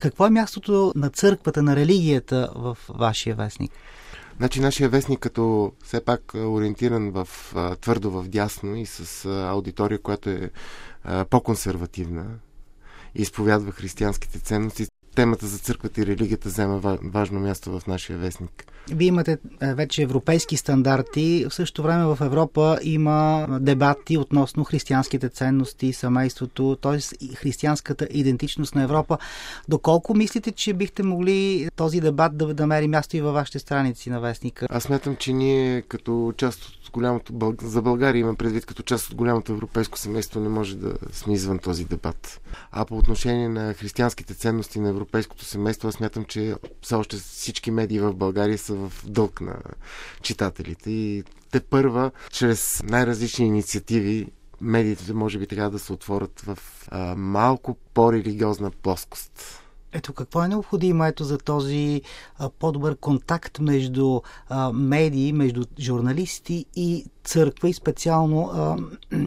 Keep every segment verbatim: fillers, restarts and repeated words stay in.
Какво е мястото на църквата, на религията в вашия вестник? Значи нашия вестник, като все пак ориентиран в, твърдо в дясно и с аудитория, която е по-консервативна и изповядва християнските ценности, темата за църквата и религията взема важно място в нашия вестник. Вие имате вече европейски стандарти. В същото време в Европа има дебати относно християнските ценности, семейството, т.е. християнската идентичност на Европа. Доколко мислите, че бихте могли този дебат да намери място и във вашите страници на вестника? Аз смятам, че ние като част от голямото... За България имам предвид, като част от голямото европейско семейство не може да сме извън този дебат. А по отношение на християнските ценности на европейското семейство, аз смятам, че все още всички медии в България са в дълг на читателите и те първа, чрез най-различни инициативи, медиите може би трябва да се отворят в а, малко по-религиозна плоскост. Ето, какво е необходимо ето за този а, по-добър контакт между а, медии, между журналисти и църква и специално а,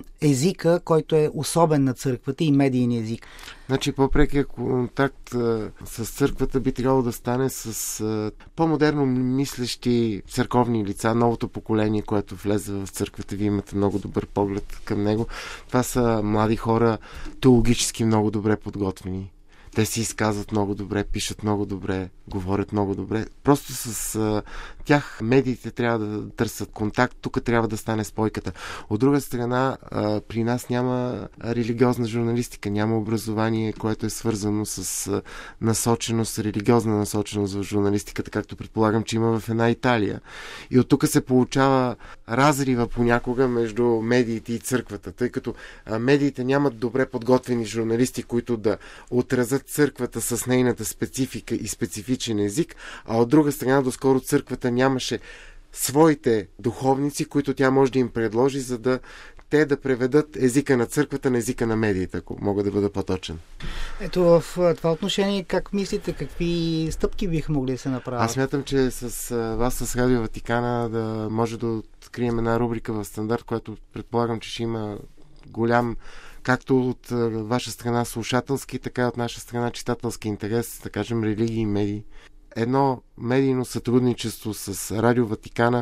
езика, който е особен на църквата и медийния език? Значи по-прекият контакт а, с църквата би трябвало да стане с а, по-модерно мислещи църковни лица, новото поколение, което влезе в църквата. Вие имате много добър поглед към него. Това са млади хора, теологически много добре подготвени. Те си изказват много добре, пишат много добре, говорят много добре. Просто с а, тях медиите трябва да търсят контакт. Тук трябва да стане спойката. От друга страна, а, при нас няма религиозна журналистика, няма образование, което е свързано с а, насоченост, религиозна насоченост в журналистиката, както предполагам, че има в една Италия. И от тук се получава разрива понякога между медиите и църквата, тъй като а, медиите нямат добре подготвени журналисти, които да отразят църквата с нейната специфика и специфичен език, а от друга страна доскоро църквата нямаше своите духовници, които тя може да им предложи, за да те да преведат езика на църквата на езика на медиите, ако мога да бъда по-точен. Ето в това отношение, как мислите, какви стъпки биха могли да се направят? Аз смятам, че с вас, с Радио Ватикана, да може да открием една рубрика в Стандарт, която предполагам, че ще има голям, както от ваша страна слушателски, така и от наша страна читателски интерес, да кажем религии и медии. Едно медийно сътрудничество с Радио Ватикана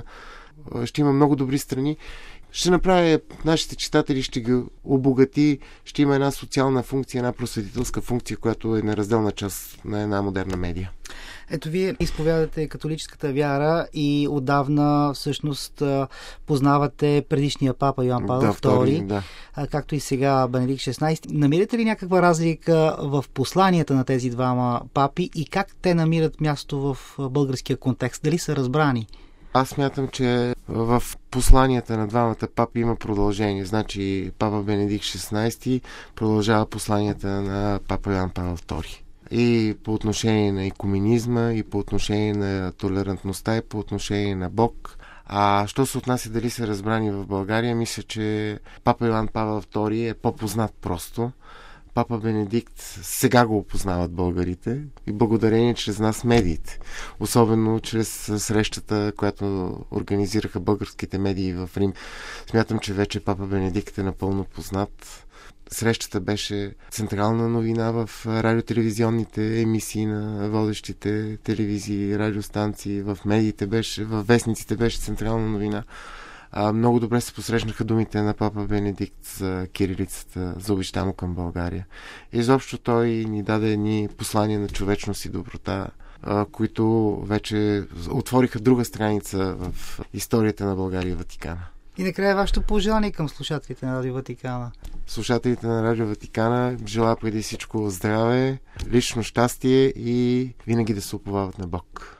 ще има много добри страни. Ще направя нашите читатели, ще ги обогати, ще има една социална функция, една просветителска функция, която е неразделна част на една модерна медия. Ето, вие изповядате католическата вяра и отдавна всъщност познавате предишния папа Йоан Павел да, втори, да. както и сега Бенедикт шестнайсети. Намирате ли някаква разлика в посланията на тези двама папи и как те намират място в българския контекст? Дали са разбрани? Аз смятам, че в посланията на двамата папи има продължение. Значи папа Бенедикт шестнайсети продължава посланията на папа Йоан Павел втори. И по отношение на икуменизма, и по отношение на толерантността, и по отношение на Бог. А що се отнася дали са разбрани в България, мисля, че папа Йоан Павел втори е по-познат просто. Папа Бенедикт сега го опознават българите и благодарение чрез нас медиите. Особено чрез срещата, която организираха българските медии в Рим. Смятам, че вече папа Бенедикт е напълно познат. Срещата беше централна новина в радиотелевизионните емисии на водещите телевизии, радиостанции, в медиите беше, в вестниците беше централна новина. А, много добре се посрещнаха думите на папа Бенедикт за кирилицата, за обичта му към България. Изобщо той ни даде едни послания на човечност и доброта, а, които вече отвориха друга страница в историята на България и Ватикана. И накрая вашето пожелание към слушателите на Радио Ватикана. Слушателите на Радио Ватикана желая преди всичко здраве, лично щастие и винаги да се уповават на Бог.